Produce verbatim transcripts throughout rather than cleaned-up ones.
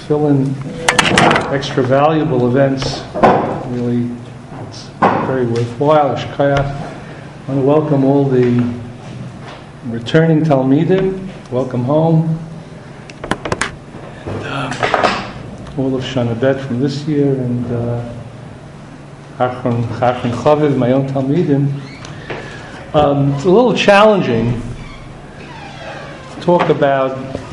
fill in extra valuable events. Really, it's very worthwhile. Shkayach. I want to welcome all the returning Talmidim. Welcome home. And, uh, all of Shana Bet from this year, and Achron Chachron Chaviv, my own Talmidim. Um, it's a little challenging to talk about.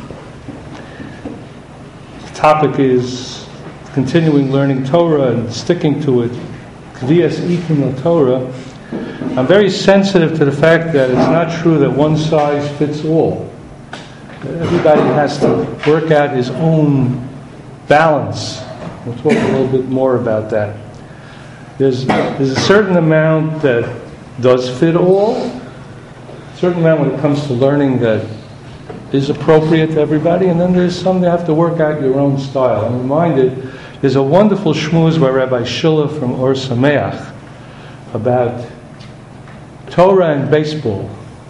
The topic is continuing learning Torah and sticking to it. Kvias Ikim Torah. I'm very sensitive to the fact that it's not true that one size fits all. Everybody has to work out his own balance. We'll talk a little bit more about that. There's, there's a certain amount that does fit all, a certain amount when it comes to learning that is appropriate to everybody, and then there's some that have to work out your own style. I'm reminded, there's a wonderful shmooze by Rabbi Shilla from Or Sameach about Torah and baseball.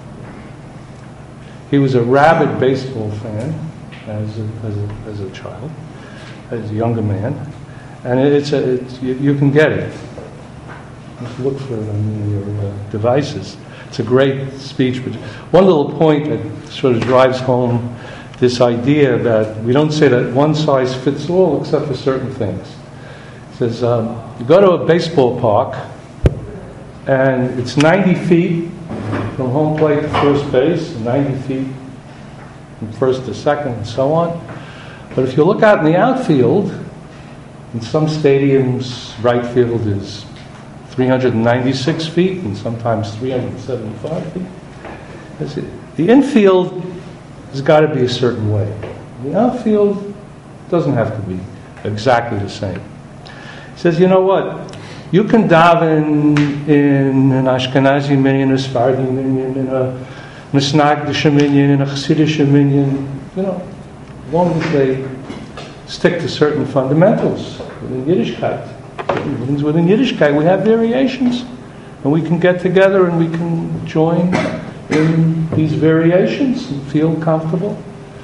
He was a rabid baseball fan as a, as a, as a child, as a younger man, and it's a, it's, you, you can get it. Just look for it on your uh, devices. It's a great speech, but one little point that sort of drives home this idea that we don't say that one size fits all except for certain things. It says, um, you go to a baseball park, and it's ninety feet from home plate to first base, and ninety feet from first to second, and so on. But if you look out in the outfield, in some stadiums, right field is three hundred ninety-six feet, and sometimes three hundred seventy-five feet. The infield has got to be a certain way. The outfield doesn't have to be exactly the same. He says, you know what? You can daven in an Ashkenazi minyan, a Sephardi minyan, in a Misnagdish minyan, in a Chassidish minyan, you know, as long as they stick to certain fundamentals within Yiddishkeit. Within Yiddishkeit we have variations, and we can get together and we can join in these variations and feel comfortable.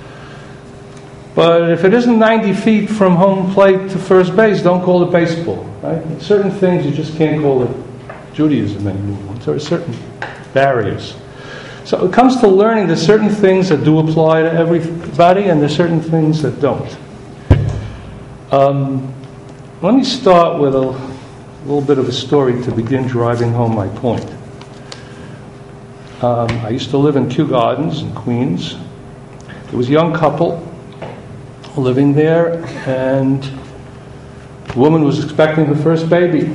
But if it isn't ninety feet from home plate to first base, don't call it baseball. Right? Certain things you just can't call it Judaism anymore. There are certain barriers. So it comes to learning there's certain things that do apply to everybody, and there's certain things that don't. Um, let me start with a, a little bit of a story to begin driving home my point. Um, I used to live in Kew Gardens in Queens. There was a young couple living there, and the woman was expecting her first baby.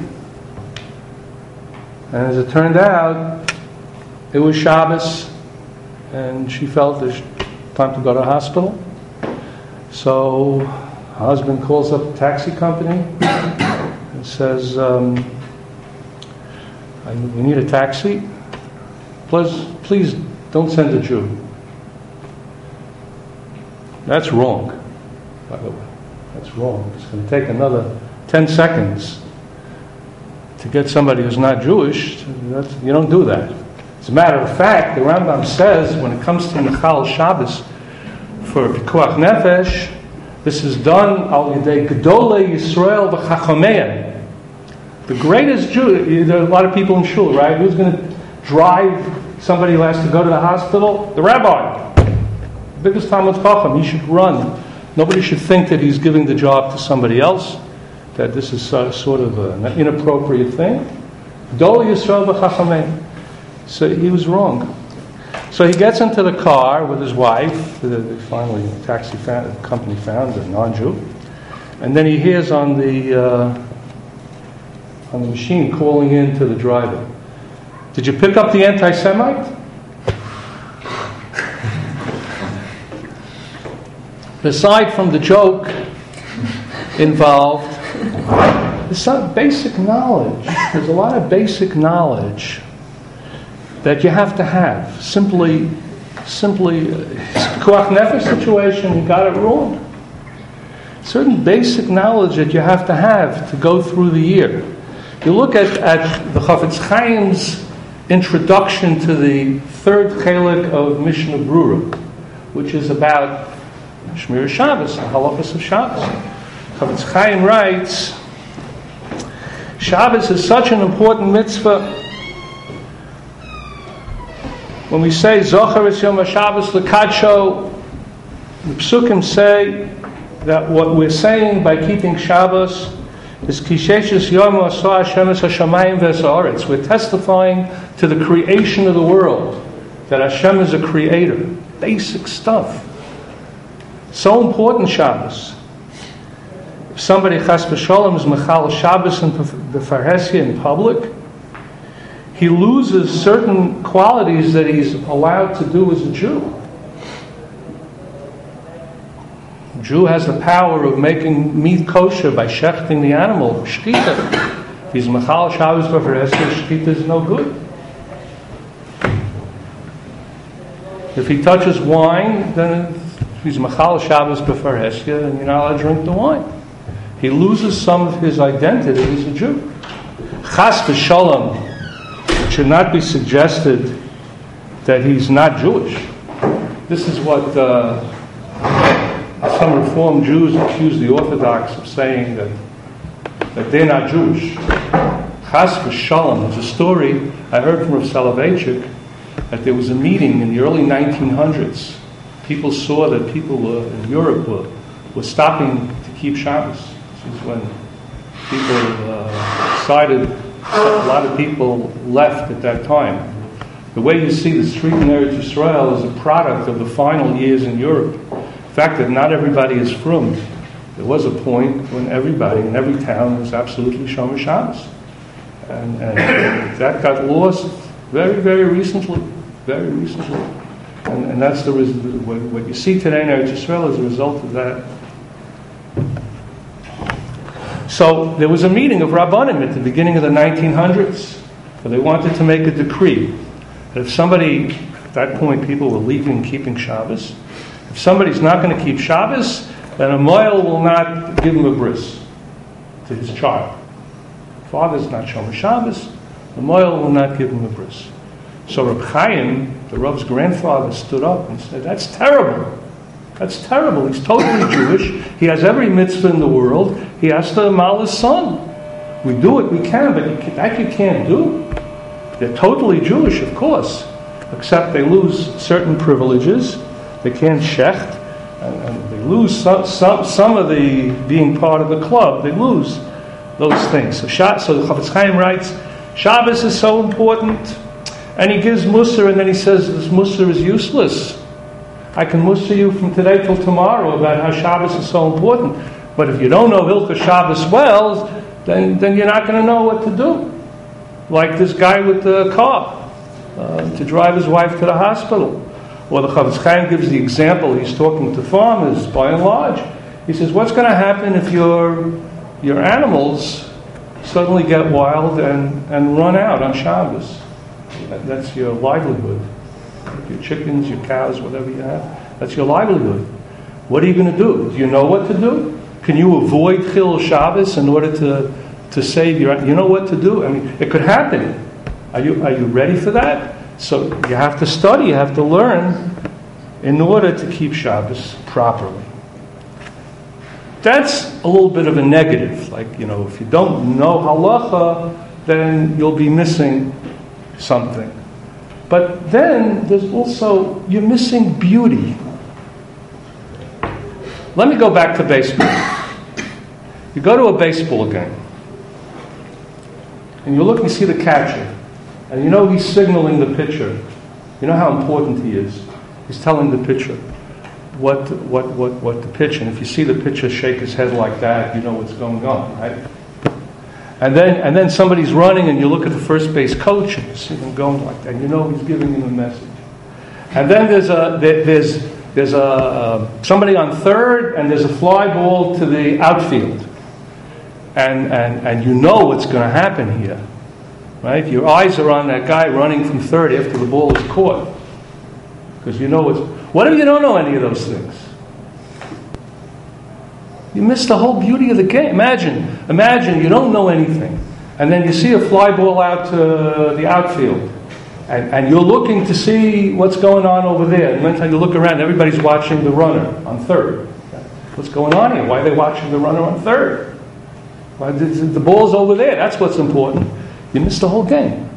And as it turned out, it was Shabbos, and she felt it was time to go to the hospital. So her husband calls up a taxi company and says, um, I, we need a taxi. Please, please don't send a Jew. That's wrong, by the way. That's wrong. It's going to take another ten seconds to get somebody who's not Jewish. That's, you don't do that. As a matter of fact, the Rambam says when it comes to Mechal Shabbos for Pikuach Nefesh, this is done al yedei Gedolei Yisrael v'Chachameim. The greatest Jew. There are a lot of people in shul, right? Who's going to drive somebody who has to go to the hospital? The rabbi, the biggest Talmud Chacham. He should run. Nobody should think that he's giving the job to somebody else, that this is uh, sort of an inappropriate thing. Gedolei Yisrael v'Chachameim. So he was wrong. So he gets into the car with his wife. The, finally, the taxi found, company found a non-Jew, and then he hears on the uh, on the machine calling in to the driver, "Did you pick up the anti-Semite?" Aside from the joke involved, there's some basic knowledge. There's a lot of basic knowledge that you have to have. Simply, simply, Pikuach Nefesh situation, you got it wrong. Certain basic knowledge that you have to have to go through the year. You look at, at the Chafetz Chaim's introduction to the third chelik of Mishnah Brura, which is about Shmir Shabbos, the halachas of Shabbos. Chafetz Chaim writes, Shabbos is such an important mitzvah. When we say Zochar es Yom HaShabbos L'Kadsho, the Psukim say that what we're saying by keeping Shabbos is Kisheshes Yom Asah Hashem es Hashamayim v'es Haaretz. We're testifying to the creation of the world, that Hashem is a creator. Basic stuff. So important, Shabbos. If somebody chas v'sholem is mechal Shabbos and b'farhesia in public, he loses certain qualities that he's allowed to do as a Jew. A Jew has the power of making meat kosher by shechting the animal, shchita. If he's mechal Shabbos b'farhesia, shchita is no good. If he touches wine, then he's mechal Shabbos b'farhesia, and you're not allowed to drink the wine. He loses some of his identity as a Jew. Chas v'sholem, it should not be suggested that he's not Jewish. This is what uh, some Reform Jews accuse the Orthodox of saying, that that they're not Jewish. Chas v'sholem. There's a story I heard from Rav Soloveitchik that there was a meeting in the early nineteen hundreds. People saw that people were, in Europe were, were stopping to keep Shabbos. This is when people uh, decided, a lot of people left at that time. The way you see the street in Eretz Yisrael is a product of the final years in Europe. The fact that not everybody is frum. There was a point when everybody in every town was absolutely Shomer Shabbos. And, and that got lost very, very recently. Very recently. And, and that's the what, what you see today in Eretz Yisrael is a result of that. So there was a meeting of Rabbanim at the beginning of the nineteen hundreds, where they wanted to make a decree that if somebody, at that point people were leaving keeping Shabbos, if somebody's not going to keep Shabbos, then a moel will not give him a bris to his child. Father's not Shomer Shabbos, the moel will not give him a bris. So Reb Chaim, the Rav's grandfather, stood up and said, that's terrible. That's terrible. He's totally Jewish. He has every mitzvah in the world. He has to mal his son. We do it, we can, but that you can't do. They're totally Jewish, of course, except they lose certain privileges. They can't shecht, and, and they lose some, some, some of the being part of the club. They lose those things. So, so the Chafetz Chaim writes, Shabbos is so important. And he gives Musar, and then he says, this Musar is useless. I can Musar you from today till tomorrow about how Shabbos is so important. But if you don't know Hilchos Shabbos well, then, then you're not going to know what to do. Like this guy with the car, uh, to drive his wife to the hospital. Or the Chafetz Chaim gives the example, he's talking to farmers, by and large. He says, what's going to happen if your, your animals suddenly get wild and, and run out on Shabbos? That's your livelihood. Your chickens, your cows, whatever you have, that's your livelihood. What are you going to do? Do you know what to do? Can you avoid Chil Shabbos in order to, to save your... You know what to do? I mean, it could happen. Are you, are you ready for that? So you have to study, you have to learn in order to keep Shabbos properly. That's a little bit of a negative. Like, you know, if you don't know halacha, then you'll be missing something. But then there's also, you're missing beauty. Let me go back to baseball. You go to a baseball game, and you look and you see the catcher, and you know he's signaling the pitcher. You know how important he is. He's telling the pitcher what what what what to pitch, and if you see the pitcher shake his head like that, you know what's going on, right? And then and then somebody's running, and you look at the first base coach, and you see him going like that. You know he's giving him a message. And then there's a there, there's there's a uh, somebody on third, and there's a fly ball to the outfield, and and and you know what's going to happen here, right? Your eyes are on that guy running from third after the ball is caught, because you know what's. What if you don't know any of those things? You miss the whole beauty of the game. Imagine, imagine you don't know anything, and then you see a fly ball out to the outfield, And, and you're looking to see what's going on over there. And one time you look around, everybody's watching the runner on third. What's going on here? Why are they watching the runner on third? Why, the, the ball's over there. That's what's important. You missed the whole game.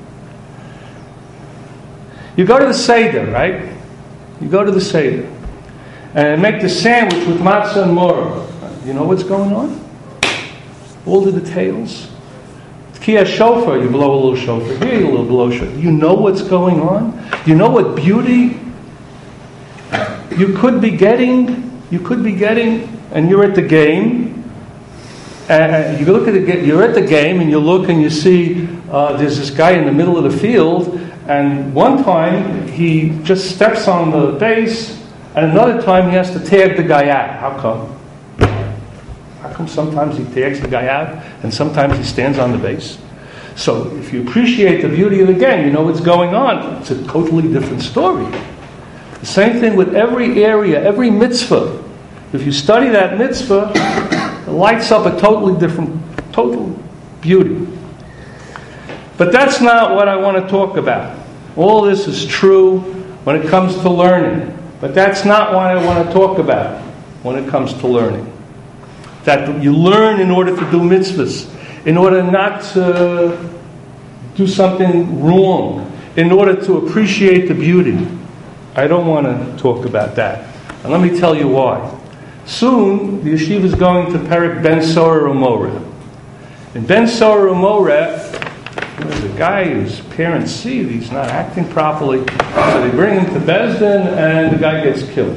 You go to the Seder, right? You go to the Seder. And make the sandwich with matzah and maror. You know what's going on? All the details. Kia shofar, you blow a little shofar. Here you blow shofar. You know what's going on? You know what beauty you could be getting? You could be getting, and you're at the game. And you look at the, you're at the game, and you look and you see uh, there's this guy in the middle of the field, and one time he just steps on the base, and another time he has to tag the guy out. How come? How come sometimes he tags the guy out and sometimes he stands on the base? So if you appreciate the beauty of the game, you know what's going on. It's a totally different story. The same thing with every area, every mitzvah. If you study that mitzvah, it lights up a totally different, total beauty. But that's not what I want to talk about. All this is true when it comes to learning. But that's not what I want to talk about when it comes to learning. That you learn in order to do mitzvahs, in order not to do something wrong, in order to appreciate the beauty. I don't want to talk about that. And let me tell you why. Soon, the yeshiva is going to Perek Ben Sorah Umoreh. In Ben Sorah Umoreh, there's a guy whose parents see that he's not acting properly, so they bring him to Beis Din, and the guy gets killed.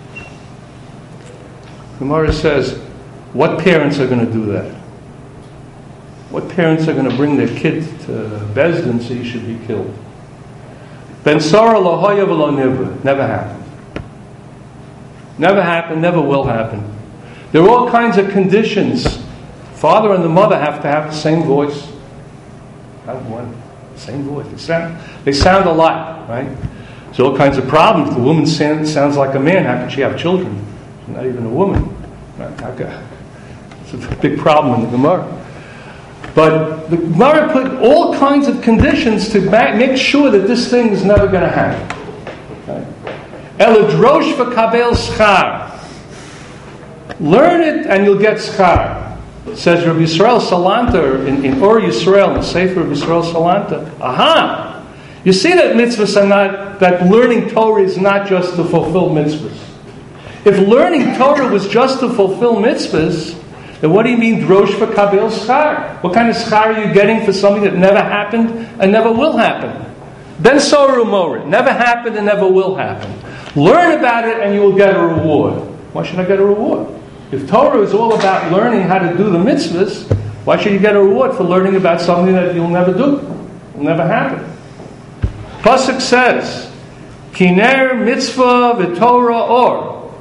Gemara says, what parents are going to do that? What parents are going to bring their kid to Beis Din so he should be killed? Ben Sorah lo haya v'lo nivra. Never happened. Never happened, never will happen. There are all kinds of conditions. Father and the mother have to have the same voice. Have one, same voice. They sound, they sound alike, right? There's all kinds of problems. The woman sounds, sounds like a man. How can she have children? She's not even a woman. Right? How can, it's a big problem in the Gemara. But the Gemara put all kinds of conditions to make sure that this thing is never going to happen. Eladrosh v'kabel schar. Learn it and you'll get schar. Says Rabbi Yisrael Salanter in, in Or Yisrael, in the Sefer of Yisrael Salanter. Aha! You see that mitzvahs are not, that learning Torah is not just to fulfill mitzvahs. If learning Torah was just to fulfill mitzvahs, then what do you mean drosh v'kabel schar? What kind of schar are you getting for something that never happened and never will happen? Ben Sorah Umoreh. Never happened and never will happen. Learn about it and you will get a reward. Why should I get a reward? If Torah is all about learning how to do the mitzvahs, why should you get a reward for learning about something that you'll never do? It will never happen. Pasuk says, Kiner mitzvah v'torah or.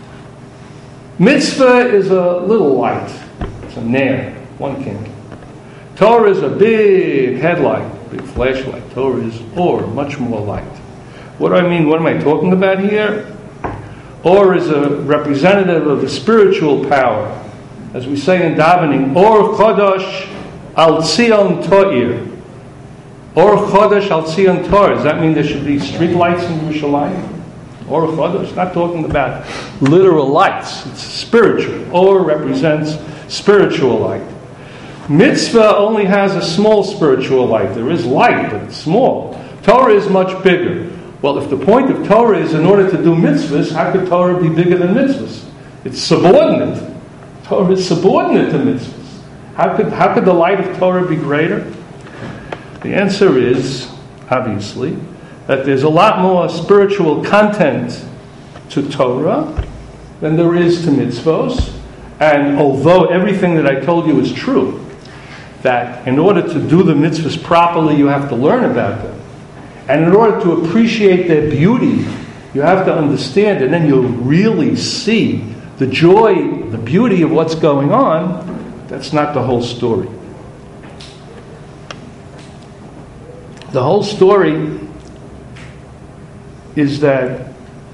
Mitzvah is a little light. It's a nair, one candle. Torah is a big headlight, big flashlight. Torah is or, much more light. What do I mean? What am I talking about here? Or is a representative of the spiritual power. As we say in davening, Or Chodosh al Tzion To'ir. Or Chodosh al Tzion To'ir. Does that mean there should be street lights in Yerushalayim? Or Chodosh. Not talking about literal lights. It's spiritual. Or represents spiritual light. Mitzvah only has a small spiritual light. There is light, but it's small. Torah is much bigger. Well, if the point of Torah is in order to do mitzvahs, how could Torah be bigger than mitzvahs? It's subordinate. Torah is subordinate to mitzvahs. How could, how could the light of Torah be greater? The answer is, obviously, that there's a lot more spiritual content to Torah than there is to mitzvahs. And although everything that I told you is true, that in order to do the mitzvahs properly, you have to learn about them. And in order to appreciate their beauty, you have to understand, and then you'll really see the joy, the beauty of what's going on. That's not the whole story. The whole story is that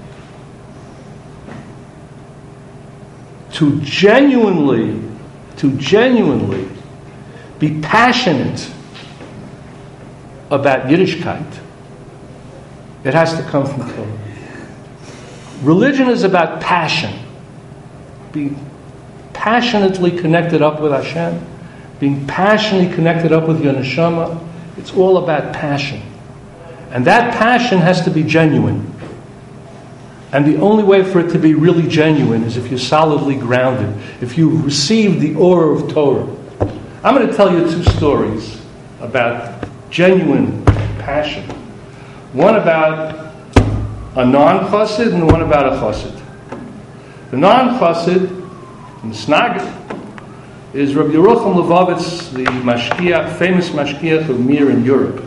to genuinely, to genuinely be passionate about Yiddishkeit, It has to come from Torah. Religion is about passion. Being passionately connected up with Hashem. Being passionately connected up with your neshama. It's all about passion. And that passion has to be genuine. And the only way for it to be really genuine is if you're solidly grounded. If you receive the aura of Torah. I'm going to tell you two stories about genuine passion. One about a non-chassid and one about a chassid. The non-chassid, the Snagid, is Rabbi Yerucham Levovitz, the mashkiach, famous mashkiach of Mir in Europe.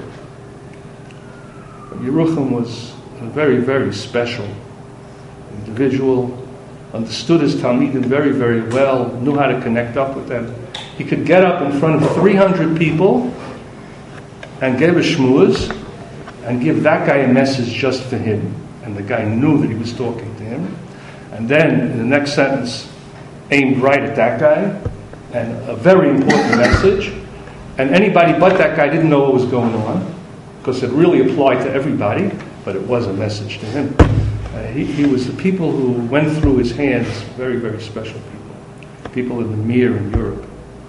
Rabbi Yerucham was a very, very special individual, understood his Talmidim very, very well, knew how to connect up with them. He could get up in front of three hundred people and give a shmuz and give that guy a message just for him. And the guy knew that he was talking to him. And then, in the next sentence, aimed right at that guy, and a very important message. And anybody but that guy didn't know what was going on, because it really applied to everybody, but it was a message to him. Uh, he, he was the people who went through his hands, very, very special people. People in the Mir in Europe.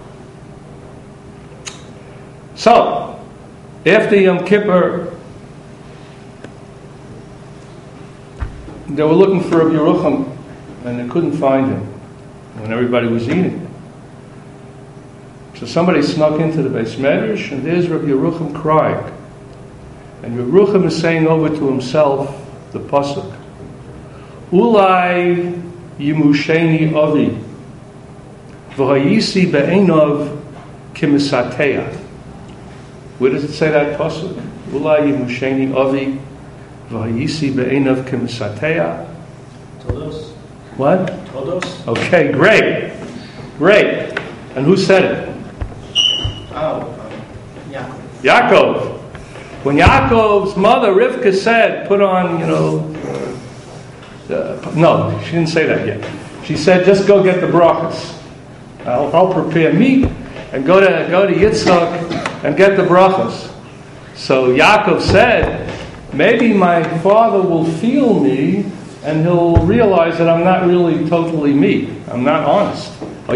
So, after Yom Kippur, they were looking for Rabbi Yerucham, and they couldn't find him when everybody was eating. So somebody snuck into the Beis Medrash, and there's Rabbi Yerucham crying. And Rabbi Yerucham is saying over to himself the pasuk, Ulai yimusheni avi, v'hayisi be'enov kimisateya. Where does it say that pasuk? Ulai yimusheni avi, v'hayisi be'enov kimisateya. Todos. What? Todos. Okay, great. Great. And who said it? Oh, um, Yaakov. Yaakov. When Yaakov's mother, Rivka, said, put on, you know, uh, no, she didn't say that yet. She said, just go get the brachas. I'll, I'll prepare meat and go to go to Yitzchak and get the brachas. So Yaakov said, maybe my father will feel me and he'll realize that I'm not really totally me. I'm not honest. I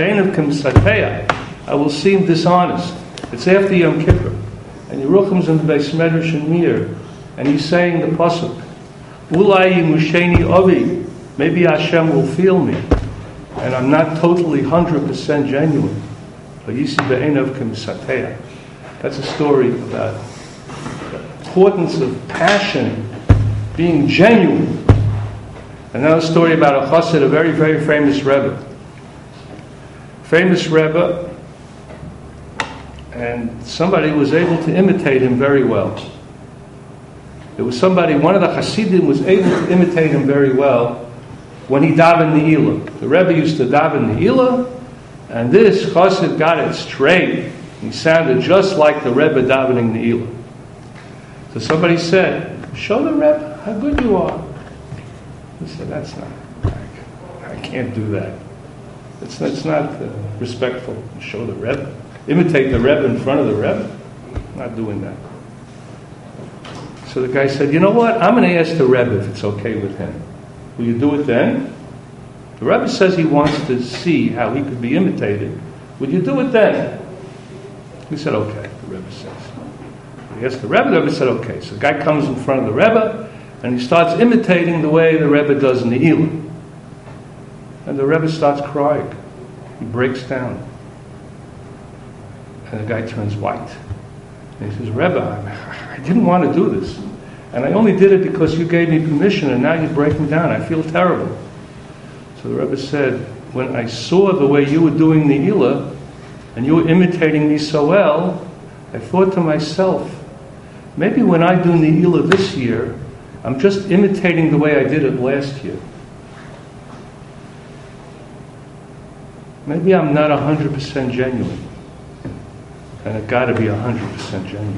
will seem dishonest. It's after Yom Kippur. And Yerucham's in the Beis Medrash in Mir. And he's saying the pasuk, Ulai yimusheni avi. Maybe Hashem will feel me. And I'm not totally one hundred percent genuine. That's a story about the importance of passion, being genuine. Another story about a chassid, a very, very famous Rebbe. Famous Rebbe, and somebody was able to imitate him very well. There was somebody, one of the Hasidim was able to imitate him very well when he davened Ne'ilah. The Rebbe used to daven Ne'ilah, and this chassid got it straight. He sounded just like the Rebbe davening Ne'ilah. So somebody said, show the Rebbe how good you are. He said, that's not, I, I can't do that. It's, it's not uh, respectful to show the Rebbe. Imitate the Rebbe in front of the Rebbe. I'm not doing that. So the guy said, you know what? I'm going to ask the Rebbe if it's okay with him. Will you do it then? The Rebbe says he wants to see how he could be imitated. Will you do it then? He said, okay, the Rebbe says. He asked the Rebbe, the Rebbe said, okay. So the guy comes in front of the Rebbe, and he starts imitating the way the Rebbe does in the Ne'ilah. And the Rebbe starts crying. He breaks down. And the guy turns white. And he says, Rebbe, I, I didn't want to do this. And I only did it because you gave me permission, and now you're breaking down. I feel terrible. So the Rebbe said, when I saw the way you were doing Ne'ilah, and you were imitating me so well, I thought to myself, maybe when I do Ne'ilah this year, I'm just imitating the way I did it last year. Maybe I'm not one hundred percent genuine. And it got to be one hundred percent genuine.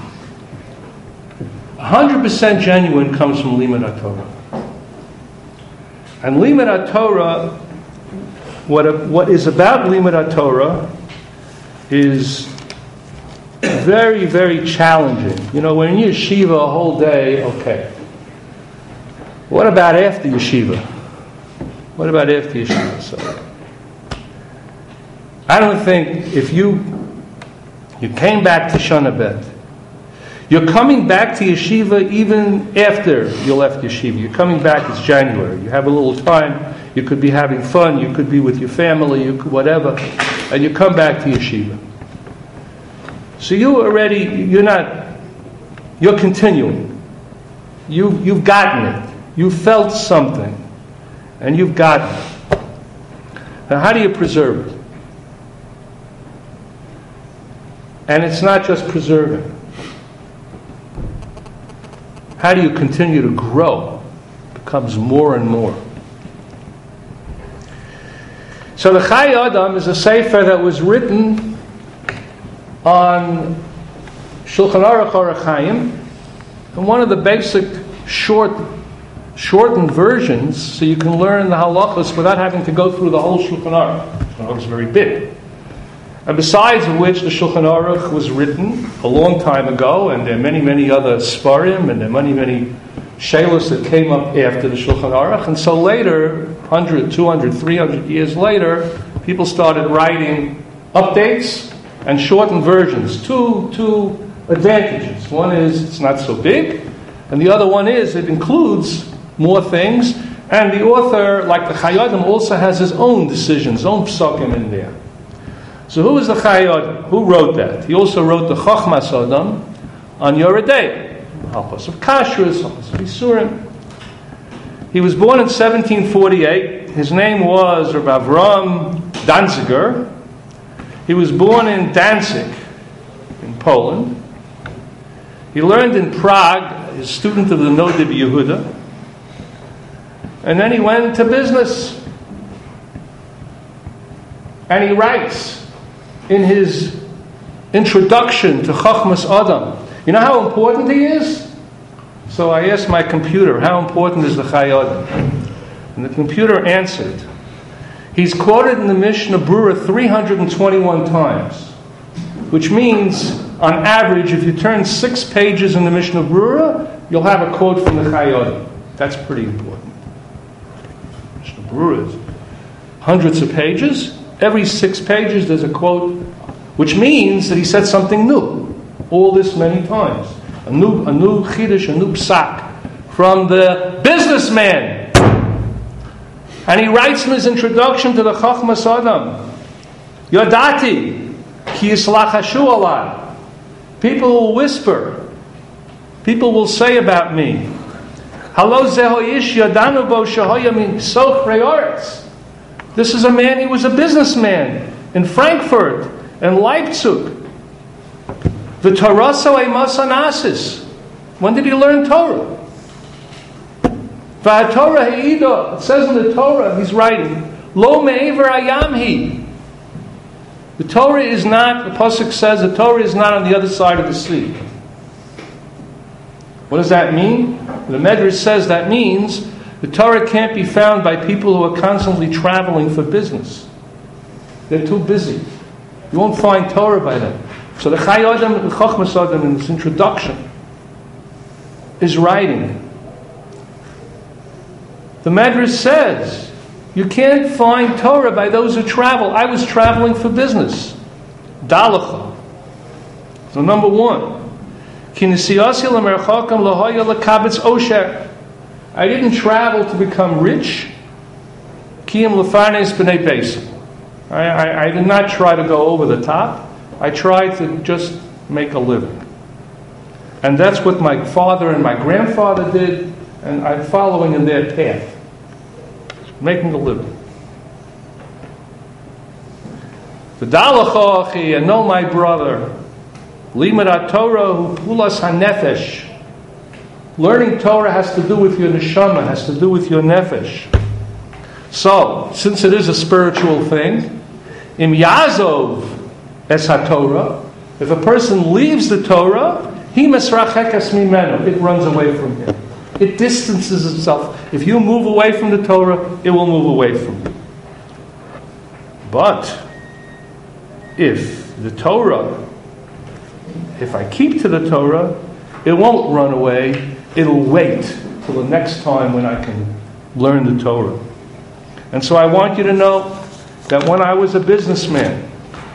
one hundred percent genuine comes from Limud HaTorah. And Limud HaTorah, what, what is about Limud HaTorah is very, very challenging. You know, when you're in yeshiva a whole day, okay. What about after yeshiva? What about after yeshiva? So, I don't think if you you came back to Shana Bet, you're coming back to yeshiva even after you left yeshiva. You're coming back, it's January. You have a little time. You could be having fun. You could be with your family. You could whatever. And you come back to yeshiva. So you already, you're not, you're continuing. You, you've gotten it. You felt something. And you've gotten it. Now how do you preserve it? And it's not just preserving. How do you continue to grow? It becomes more and more. So the Chai Adam is a sefer that was written on Shulchan Aruch Orach Chaim, and one of the basic short, shortened versions, so you can learn the halachos without having to go through the whole Shulchan Aruch. Shulchan Aruch is very big. And besides which, the Shulchan Aruch was written a long time ago, and there are many, many other Sfarim, and there are many, many Shelos that came up after the Shulchan Aruch. And so later, one hundred, two hundred, three hundred years later, people started writing updates and shortened versions. Two, two advantages. One is it's not so big, and the other one is it includes more things, and the author, like the Chai Adam, also has his own decisions, his own psukim in there. So who is the Chai Adam? Who wrote that? He also wrote the Chochmas Adam on Yoredei, Halchos of Kashrus, Halchos of Isurim. He was born in seventeen forty-eight. His name was Rav Avram Danziger. He was born in Danzig, in Poland. He learned in Prague, a student of the Nodib Yehuda. And then he went to business. And he writes in his introduction to Chochmas Adam. You know how important he is? So I asked my computer, how important is the Chai Adam? And the computer answered. He's quoted in the Mishnah Berurah three hundred twenty-one times, which means, on average, if you turn six pages in the Mishnah Berurah, you'll have a quote from the Chai Adam. That's pretty important. Mishnah Berurah is hundreds of pages. Every six pages there's a quote, which means that he said something new. All this many times. A new, a new chiddush, a new psak from the businessman. And he writes in his introduction to the Chochmas Adam, Yodati, ki yislachashu alai. People will whisper. People will say about me, Halo zeho ish yadanu bo shehoya min soch re'aretz. This is a man, he was a businessman in Frankfurt and Leipzig. The Torah so anasis. When did he learn Torah? V'atorah he'idah. It says in the Torah, he's writing, Lo me'ever ayamhi. The Torah is not, the Pasuk says, the Torah is not on the other side of the sea. What does that mean? The Medrash says that means the Torah can't be found by people who are constantly traveling for business. They're too busy. You won't find Torah by them. So the Chai Adam, the Chochmas Adam, in this introduction, is writing. The Medrash says, you can't find Torah by those who travel. I was traveling for business. Dalacha. So number one, Ki nisiyasi l'merchakam l'hoya l'kabetz osher. I didn't travel to become rich. Kiyam lefarnes b'nei beis. I, I, I did not try to go over the top. I tried to just make a living. And that's what my father and my grandfather did, and I'm following in their path. Making a living. V'dalacha achi, and know my brother, limud Torah hu pulas hanefesh. Learning Torah has to do with your neshama, has to do with your nefesh. So, since it is a spiritual thing, im yazov es haTorah, if a person leaves the Torah, he mesrachekas mimenu, it runs away from him. It distances itself. If you move away from the Torah, it will move away from you. But if the Torah if I keep to the Torah, it won't run away. It'll wait till the next time when I can learn the Torah. And so I want you to know that when I was a businessman,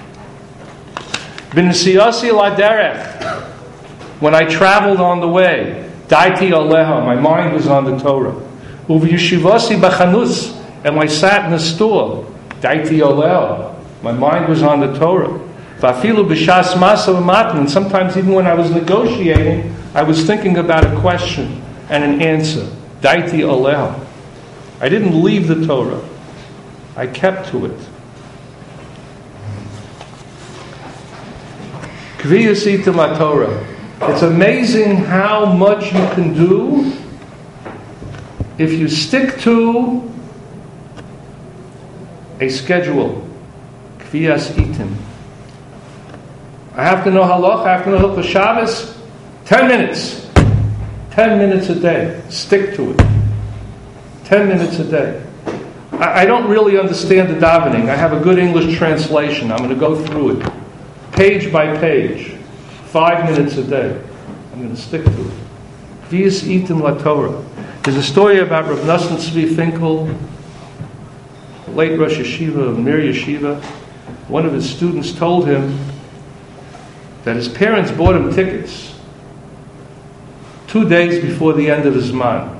b'nesiyasi laderech, when I traveled on the way, daiti aleha, my mind was on the Torah. Uv'yeshivasi b'chanus, and I sat in the store, daiti aleha, my mind was on the Torah. V'afilu b'shas masa v'matan, and sometimes even when I was negotiating, I was thinking about a question and an answer, daiti aleha. I didn't leave the Torah. I kept to it. Kviyas itim Torah. It's amazing how much you can do if you stick to a schedule. Kviyas itim. I have to know halach, I have to know Hilchos Shabbos. Ten minutes. Ten minutes a day. Stick to it. Ten minutes a day. I, I don't really understand the davening. I have a good English translation. I'm going to go through it. Page by page. Five minutes a day. I'm going to stick to it. Kviyas itim LaTorah. There's a story about Rav Nosson Tzvi Finkel, the late Rosh Yeshiva of Mir Yeshiva. One of his students told him that his parents bought him tickets two days before the end of his man.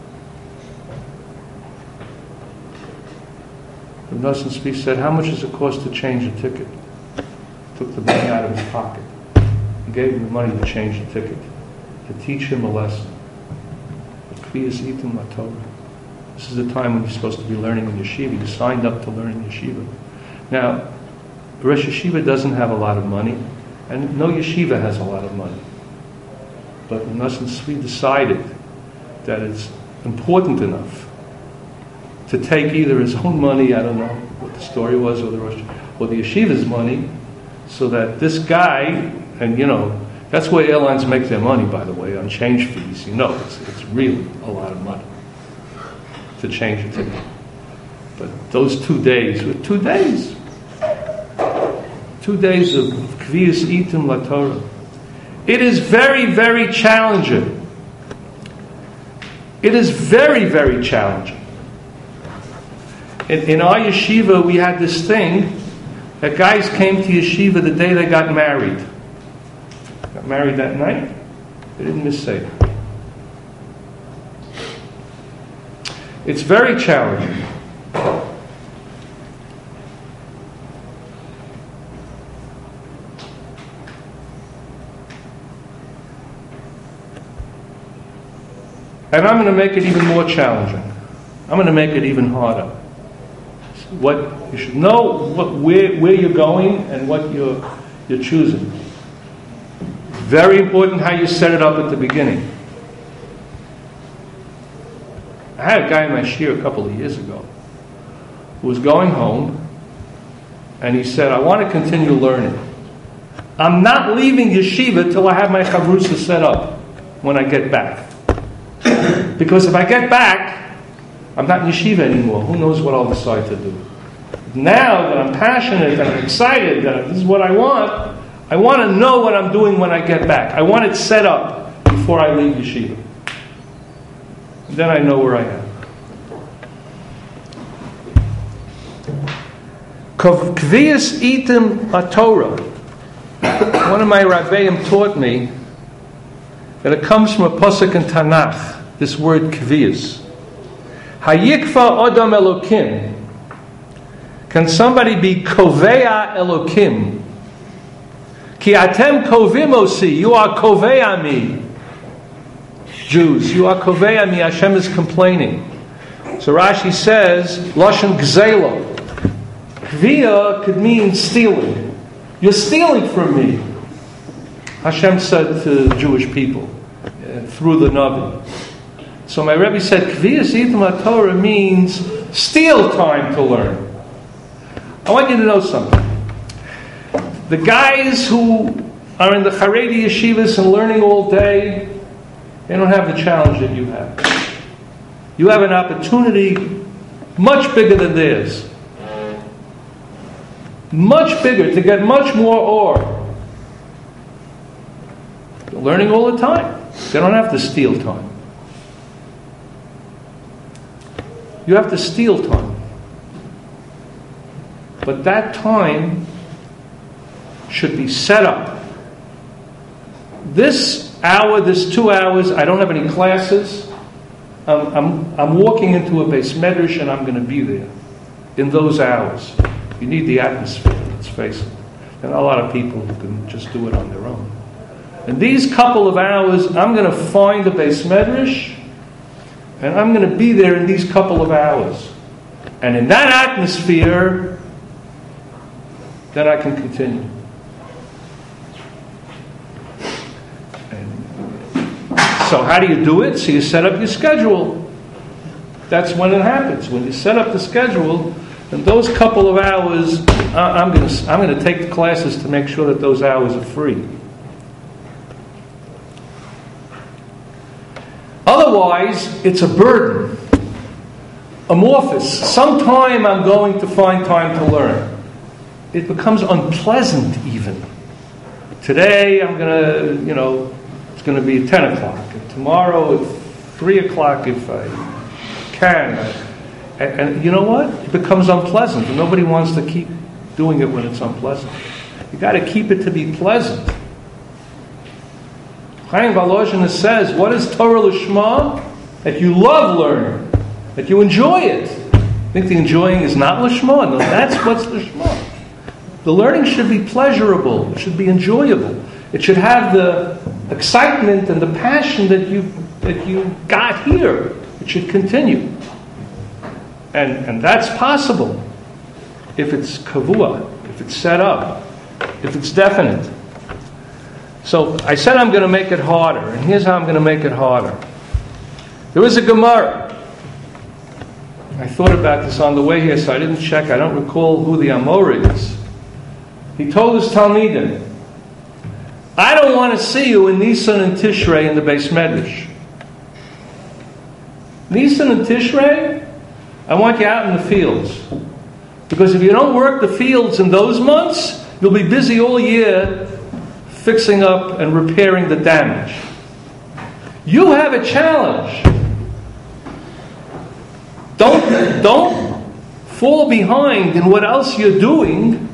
Rav Nosson Tzvi said, "How much does it cost to change a ticket?" Took the money out of his pocket and gave him the money to change the ticket, to teach him a lesson. Kviyas itim LaTorah. This is the time when you're supposed to be learning in yeshiva. You signed up to learn in yeshiva. Now, Rosh Yeshiva doesn't have a lot of money, and no yeshiva has a lot of money. But Rav Nosson Tzvi decided that it's important enough to take either his own money, I don't know what the story was, or the Rosh, or the yeshiva's money, so that this guy, and you know, that's where airlines make their money, by the way, on change fees. You know, it's, it's really a lot of money to change a ticket. But those two days, were two days, two days of Kviyas itim LaTorah. It is very, very challenging. It is very, very challenging. In, in our yeshiva, we had this thing that guys came to yeshiva the day they got married. Got married that night, they didn't miss Seder. It's very challenging. And I'm going to make it even more challenging. I'm going to make it even harder. What you should know what, where, where you're going and what you're, you're choosing. Very important how you set it up at the beginning. I had a guy in my shiur a couple of years ago who was going home and he said, "I want to continue learning. I'm not leaving yeshiva till I have my chavrusa set up when I get back. Because if I get back, I'm not in yeshiva anymore. Who knows what I'll decide to do. Now that I'm passionate and I'm excited that this is what I want, I want to know what I'm doing when I get back. I want it set up before I leave yeshiva. Then I know where I am." Kviyas itim LaTorah. One of my rabbeim taught me that it comes from a pasuk in Tanakh. This word kviyas. Hayikva Adam Elokim. Can somebody be kovea Elokim? Ki atem kovim osi. You are kovea me. Jews, you are kovea me. Hashem is complaining. So Rashi says, Lashon gzela. Kviya could mean stealing. You're stealing from me. Hashem said to the Jewish people uh, through the Navi. So my Rebbe said, Kviyas itim LaTorah means steal time to learn. I want you to know something. The guys who are in the Haredi yeshivas and learning all day, they don't have the challenge that you have. You have an opportunity much bigger than theirs. Much bigger, to get much more ore. learning all the time. They don't have to steal time. You have to steal time. But that time should be set up. This hour, this two hours, I don't have any classes. I'm, I'm, I'm walking into a Beis Medrash and I'm going to be there in those hours. You need the atmosphere, let's face it. There are not a lot of people who can just do it on their own. In these couple of hours, I'm going to find a Beis Medrash and I'm going to be there in these couple of hours. And in that atmosphere, then I can continue. So how do you do it? So you set up your schedule. That's when it happens. When you set up the schedule, and those couple of hours, I'm going to I'm going to take the classes to make sure that those hours are free. Otherwise, it's a burden, amorphous. Sometime I'm going to find time to learn. It becomes unpleasant even. Today I'm going to, you know, it's going to be ten o'clock. And tomorrow at three o'clock if I can. And, and you know what? It becomes unpleasant. And nobody wants to keep doing it when it's unpleasant. You got to keep it to be pleasant. Chaim Volozhin says, what is Torah Lishma? That you love learning. That you enjoy it. I think the enjoying is not Lishma. No, that's what's Lishma. The learning should be pleasurable. It should be enjoyable. It should have the excitement and the passion that you that you got here. It should continue. And and that's possible if it's kavua, if it's set up, if it's definite. So I said I'm going to make it harder, and here's how I'm going to make it harder. There was a Gemara. I thought about this on the way here, so I didn't check. I don't recall who the Amor is. He told his Talmidim, I don't want to see you in Nisan and Tishrei in the Beis Medrash. Nisan and Tishrei, I want you out in the fields. Because if you don't work the fields in those months, you'll be busy all year fixing up and repairing the damage. You have a challenge. Don't, don't fall behind in what else you're doing.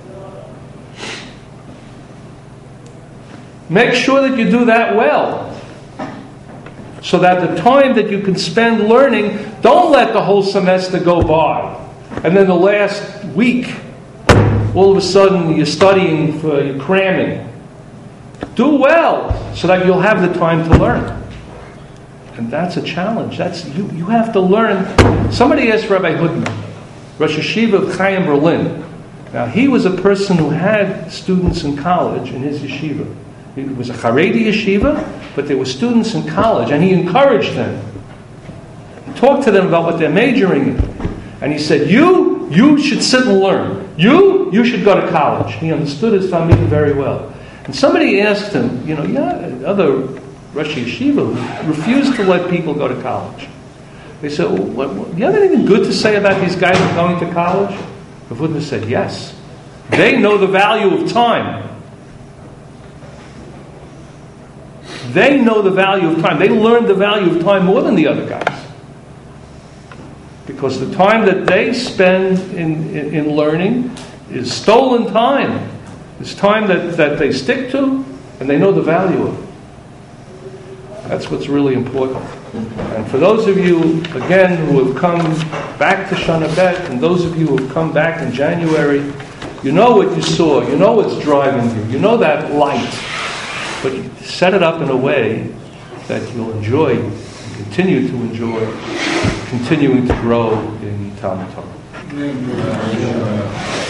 Make sure that you do that well. So that the time that you can spend learning, don't let the whole semester go by. And then the last week, all of a sudden you're studying for, you're cramming. Do well so that you'll have the time to learn. And that's a challenge. That's you, you have to learn. Somebody asked Rabbi Hudman, Rosh Yeshiva of Chaim Berlin. Now he was a person who had students in college in his yeshiva. It was a Haredi yeshiva, but there were students in college, and he encouraged them. He talked to them about what they're majoring in. And he said, you, you should sit and learn. You, you should go to college. He understood his family very well. And somebody asked him, you know, yeah, other Rosh Yeshiva refused to let people go to college. They said, well, what, what, do you have anything good to say about these guys going to college? Rav Hudner said, yes. They know the value of time. They know the value of time. They learned the value of time more than the other guys. Because the time that they spend in, in, in learning is stolen time. It's time that, that they stick to, and they know the value of it. That's what's really important. And for those of you, again, who have come back to Shana Bet, and those of you who have come back in January, you know what you saw. You know what's driving you. You know that light. But set it up in a way that you'll enjoy, and continue to enjoy, continuing to grow in Talmud Torah.